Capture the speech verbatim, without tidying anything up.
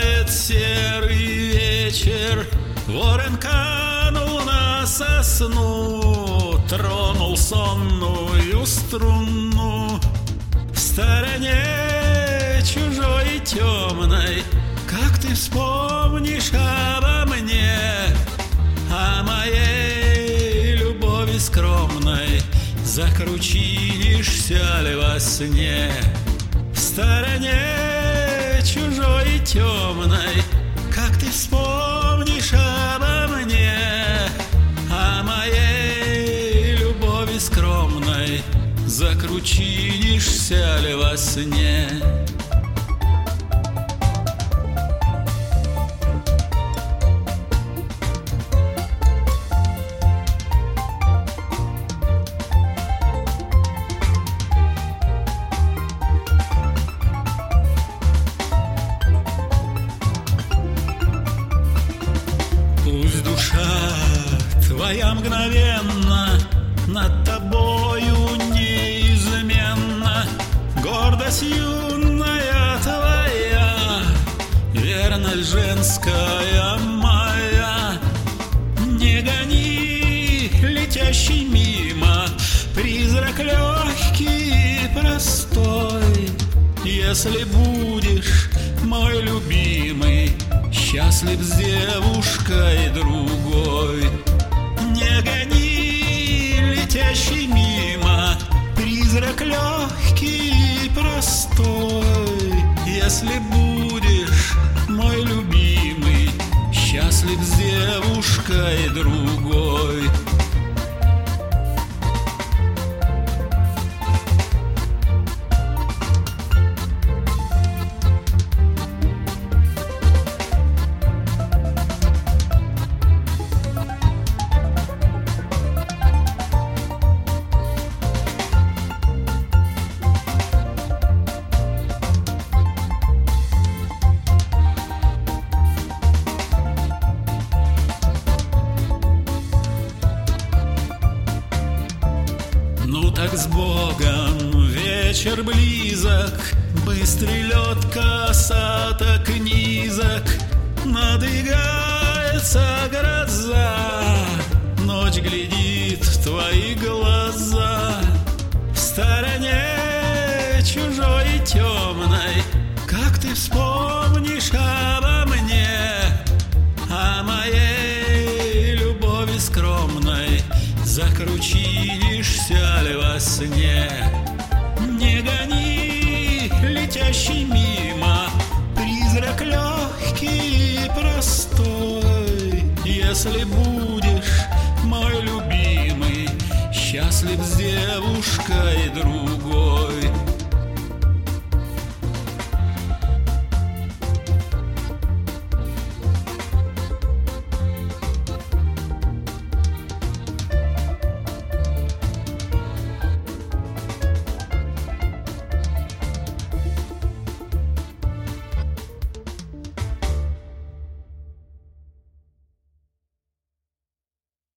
Сжимает серый вечер, ворон канул на сосну, тронул сонную струну. В стороне чужой и темной, как ты вспомнишь обо мне, о моей любови скромной, закручинишься ли во сне? В стороне чужой и темной, как ты вспомнишь обо мне, о моей любови скромной, закручинишься ли во сне? Пусть душа твоя мгновенно над тобою неизменно, гордость юная твоя, верно ль женская моя. Не гони летящий мимо призрак легкий и простой, если будешь мой любимый счастлив с девушкой другой. Не гони летящий мимо призрак легкий и простой, если будешь мой любимый счастлив с девушкой другой. Ну так с Богом, вечер близок, быстрый лед косаток низок, надвигается гроза, ночь глядит в твои глаза. В стороне чужой и темной, как ты вспомнишь обо мне, о моей любови скромной, закручинишься ли во сне? Не гони летящий мимо призрак легкий и простой, если будешь мой любимый счастлив с девушкой другой.